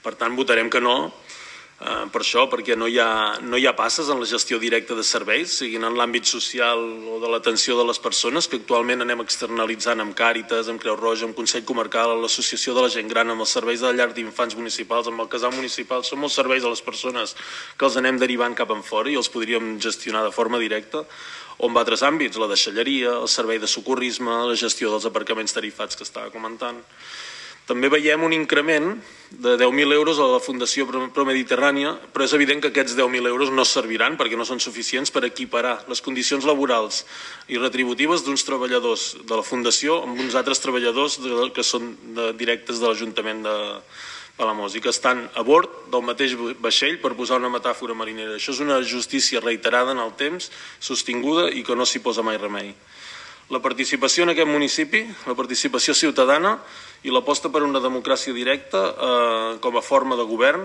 Per tant, votarem que no, per això, perquè no hi ha passes en la gestió directa de serveis, siguin en l'àmbit social o de l'atenció de les persones, que actualment anem externalitzant amb Càritas, amb Creu Roja, amb Consell Comarcal, amb l'Associació de la Gent Gran, amb els serveis de llar d'infants municipals, amb el casal municipal. Són molts serveis a les persones que els anem derivant cap en fora i els podríem gestionar de forma directa, o en altres àmbits, la deixalleria, el servei de socorrisme, la gestió dels aparcaments tarifats que estava comentant. També veiem un increment de 10.000 euros a la Fundació Promediterrània, però és evident que aquests 10.000 euros no serviran perquè no són suficients per equiparar les condicions laborals i retributives d'uns treballadors de la Fundació amb uns altres treballadors que són directes de l'Ajuntament de Palamós i que estan a bord del mateix vaixell, per posar una metàfora marinera. Això és una justícia reiterada en el temps, sostinguda i que no s'hi posa mai remei. La participació en aquest municipi, la participació ciutadana i l'aposta per una democràcia directa com a forma de govern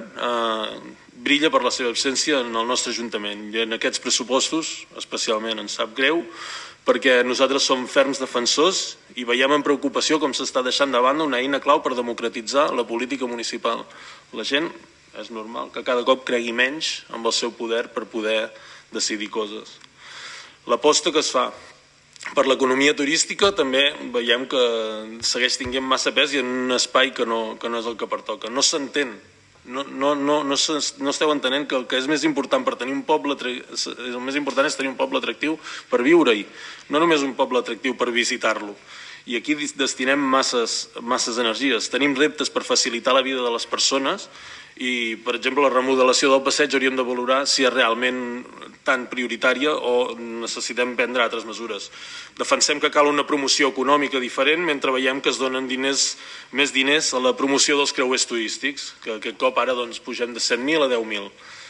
brilla per la seva absència en el nostre Ajuntament. I en aquests pressupostos especialment ens sap greu perquè nosaltres som ferms defensors i veiem amb preocupació com s'està deixant de banda una eina clau per democratitzar la política municipal. La gent és normal que cada cop cregui menys amb el seu poder per poder decidir coses. L'aposta que es fa per l'economia turística també veiem que segueix tenint massa pes i en un espai que no és el que pertoca. No s'entén, no esteu entenent que el que és més important per tenir un poble, el més important és tenir un poble atractiu per viure-hi, no només un poble atractiu per visitar-lo. I aquí destinem masses energies. Tenim reptes per facilitar la vida de les persones i, per exemple, la remodelació del passeig hauríem de valorar si és realment tan prioritària o necessitem prendre altres mesures. Defensem que cal una promoció econòmica diferent mentre veiem que es donen més diners a la promoció dels creuers turístics, que aquest cop ara pugem de 7.000 a 10.000.